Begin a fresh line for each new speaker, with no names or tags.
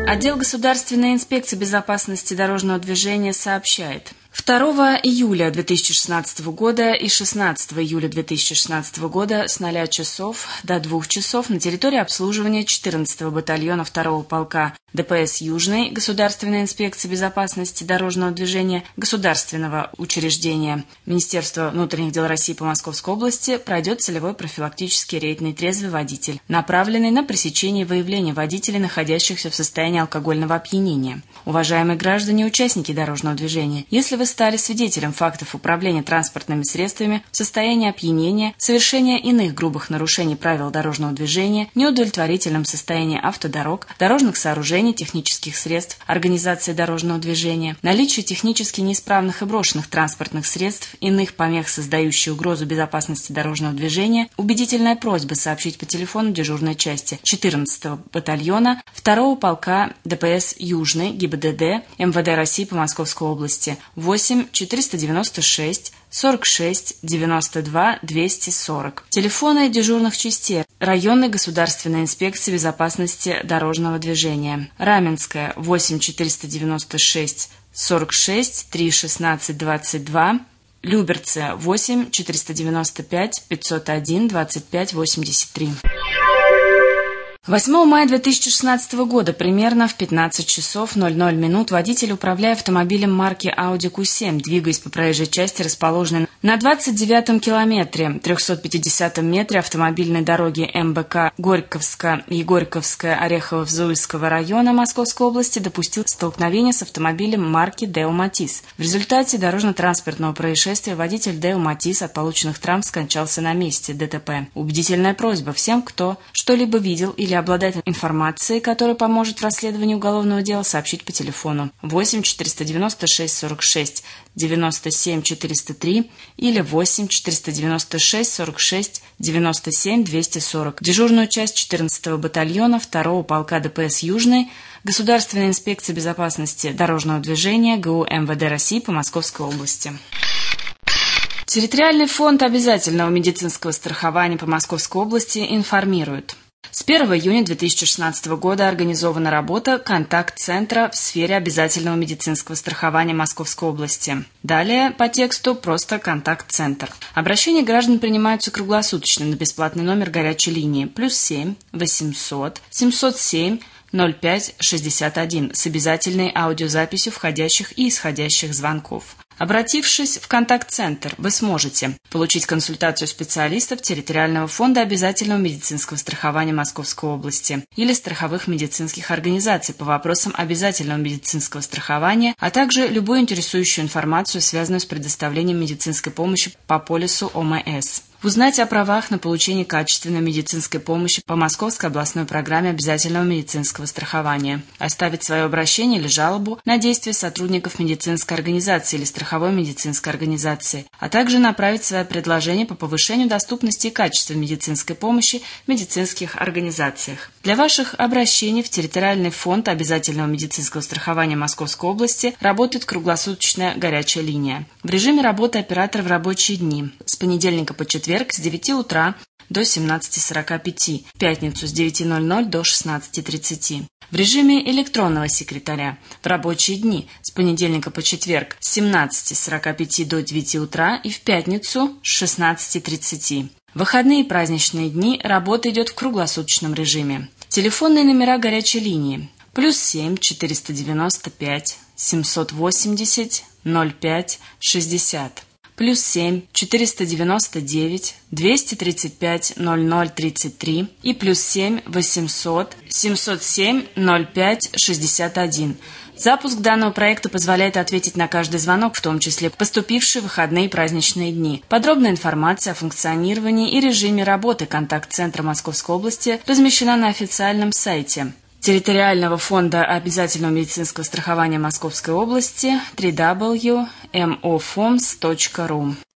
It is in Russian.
Отдел государственной инспекции безопасности дорожного движения сообщает. 2 июля 2016 года и 16 июля 2016 года с 0 часов до 2 часов на территории обслуживания 14-го батальона 2-го полка ДПС Южной Государственной инспекции безопасности дорожного движения государственного учреждения Министерства внутренних дел России по Московской области пройдет целевой профилактический рейд «Нетрезвый водитель», направленный на пресечение и выявление водителей, находящихся в состоянии алкогольного опьянения. Уважаемые граждане и участники дорожного движения, если вы стали свидетелем фактов управления транспортными средствами в состоянии опьянения, совершения иных грубых нарушений правил дорожного движения, неудовлетворительном состоянии автодорог, дорожных сооружений, технических средств, организации дорожного движения, наличие технически неисправных и брошенных транспортных средств, иных помех, создающих угрозу безопасности дорожного движения, убедительная просьба сообщить по телефону дежурной части 14-го батальона 2-го полка ДПС Южный ГИБДД МВД России по Московской области 8 496 46 92 240. Телефоны дежурных частей районной государственной инспекции безопасности дорожного движения. Раменская 8 496 46 3 16 22. Люберцы 8 495 501 25 83. 8 мая 2016 года примерно в 15 часов 00 минут водитель, управляя автомобилем марки Audi Q7, двигаясь по проезжей части, расположенной на 29-м километре, 350-м метре автомобильной дороги МБК Горьковская, Орехово-Зуевского района Московской области, допустил столкновение с автомобилем марки Deo Matiz. В результате дорожно-транспортного происшествия водитель Deo Matiz от полученных травм скончался на месте ДТП. Убедительная просьба всем, кто что-либо видел или обладает информацией, которая поможет в расследовании уголовного дела, сообщить по телефону 8 496 46 97 403 или 8 496 46 97 240. Дежурную часть 14-го батальона 2-го полка ДПС Южный Государственной инспекции безопасности дорожного движения ГУ МВД России по Московской области. Территориальный фонд обязательного медицинского страхования по Московской области информирует. С 1 июня 2016 года организована работа контакт-центра в сфере обязательного медицинского страхования Московской области. Далее по тексту просто контакт-центр. Обращения граждан принимаются круглосуточно на бесплатный номер горячей линии +7 800 707 05 61 с обязательной аудиозаписью входящих и исходящих звонков. Обратившись в контакт-центр, вы сможете получить консультацию специалистов Территориального фонда обязательного медицинского страхования Московской области или страховых медицинских организаций по вопросам обязательного медицинского страхования, а также любую интересующую информацию, связанную с предоставлением медицинской помощи по полису ОМС. Узнать о правах на получение качественной медицинской помощи по Московской областной программе обязательного медицинского страхования. Оставить свое обращение или жалобу на действия сотрудников медицинской организации или страховой медицинской организации, а также направить свое предложение по повышению доступности и качества медицинской помощи в медицинских организациях. Для ваших обращений в Территориальный фонд обязательного медицинского страхования Московской области работает круглосуточная горячая линия. В режиме работы оператора в рабочие дни с понедельника по четверг с 9 утра до 17:45, в пятницу с 9:00 до 16:30. В режиме электронного секретаря в рабочие дни с понедельника по четверг с 17:45 до 9 утра и в пятницу с 16:30. В выходные и праздничные дни работа идет в круглосуточном режиме. Телефонные номера горячей линии +7 495 780 05 60. +7 499 235 0033 и +7 800 707 05 61. Запуск данного проекта позволяет ответить на каждый звонок, в том числе поступившие в выходные и праздничные дни. Подробная информация о функционировании и режиме работы контакт-центра Московской области размещена на официальном сайте Территориального фонда обязательного медицинского страхования Московской области www.mofoms.ru.